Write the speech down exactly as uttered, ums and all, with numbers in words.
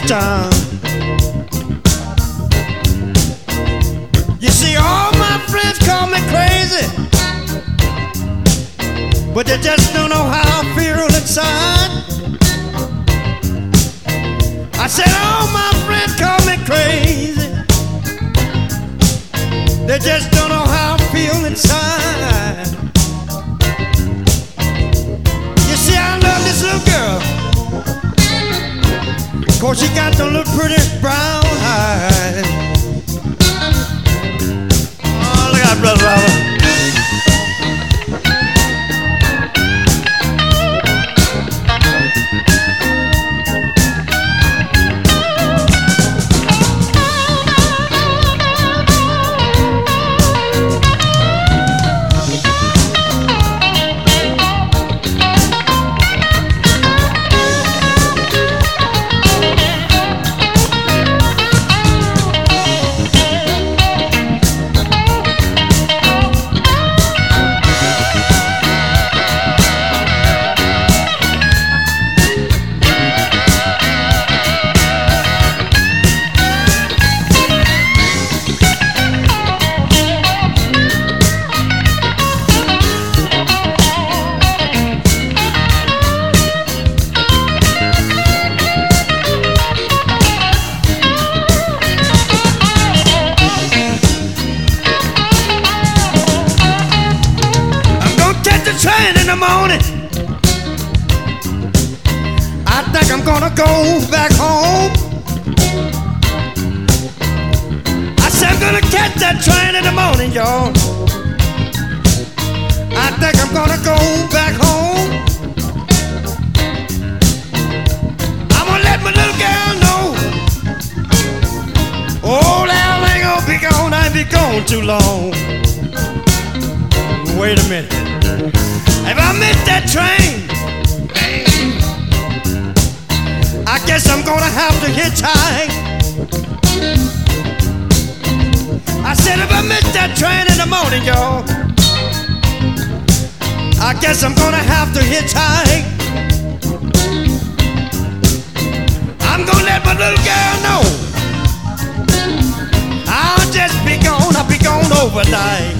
town. You see, all my friends call me crazy, but they just don't know how I feel inside. I said all my friends call me crazy, they just don't know how I feel inside. You see, I love this little girl, 'cause she got them little pretty brown eyes. Oh, look out, Brother Robert. Train in the morning, I think I'm gonna go back home. I said I'm gonna catch that train in the morning, y'all. I think I'm gonna go back home. I'm gonna let my little girl know, old Al ain't gonna be gone, I ain't be gone too long. Wait a minute. If I miss that train, I guess I'm gonna have to hitchhike. I said if I miss that train in the morning, y'all, I guess I'm gonna have to hitchhike. I'm gonna let my little girl know I'll just be gone, I'll be gone overnight.